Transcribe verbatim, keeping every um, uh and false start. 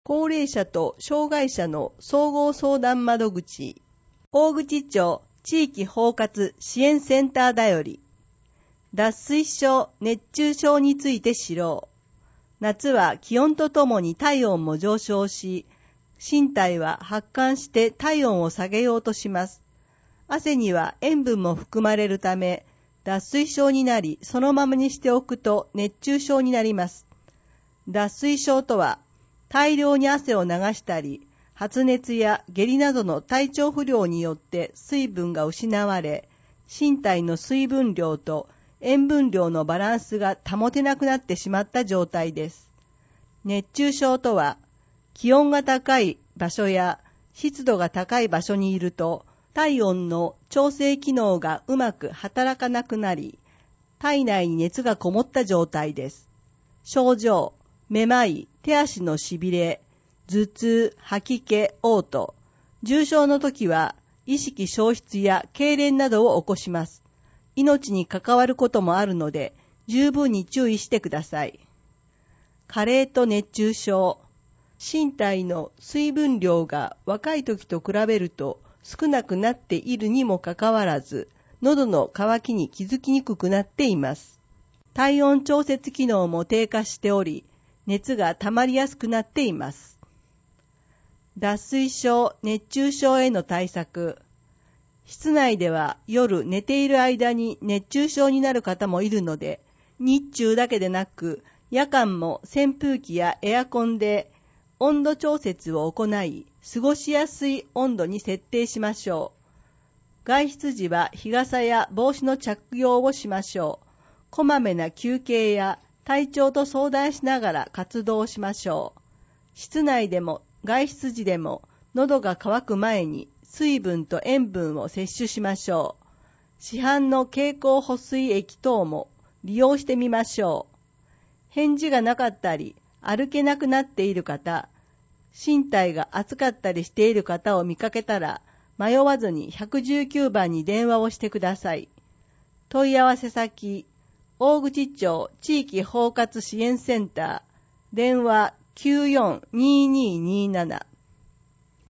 高齢者と障害者の総合相談窓口、大口町地域包括支援センターだより、脱水症、熱中症について知ろう。夏は気温とともに体温も上昇し、身体は発汗して体温を下げようとします。汗には塩分も含まれるため、脱水症になり、そのままにしておくと熱中症になります。脱水症とは、大量に汗を流したり、発熱や下痢などの体調不良によって水分が失われ、身体の水分量と塩分量のバランスが保てなくなってしまった状態です。熱中症とは、気温が高い場所や湿度が高い場所にいると、体温の調整機能がうまく働かなくなり、体内に熱がこもった状態です。症状、めまい、手足のしびれ、頭痛、吐き気、嘔吐。重症の時は意識消失や痙攣などを起こします。命に関わることもあるので、十分に注意してください。加齢と熱中症。身体の水分量が若い時と比べると少なくなっているにもかかわらず、喉の渇きに気づきにくくなっています。体温調節機能も低下しており、熱が溜まりやすくなっています。脱水症、熱中症への対策。室内では夜寝ている間に熱中症になる方もいるので、日中だけでなく、夜間も扇風機やエアコンで温度調節を行い、過ごしやすい温度に設定しましょう。外出時は日傘や帽子の着用をしましょう。こまめな休憩や体調と相談しながら活動しましょう。室内でも外出時でも喉が渇く前に水分と塩分を摂取しましょう。市販の経口補水液等も利用してみましょう。返事がなかったり歩けなくなっている方、身体が熱かったりしている方を見かけたら迷わずにひゃくじゅうきゅうばんに電話をしてください。問い合わせ先、大口町地域包括支援センター、電話きゅうよんにーにーにーなな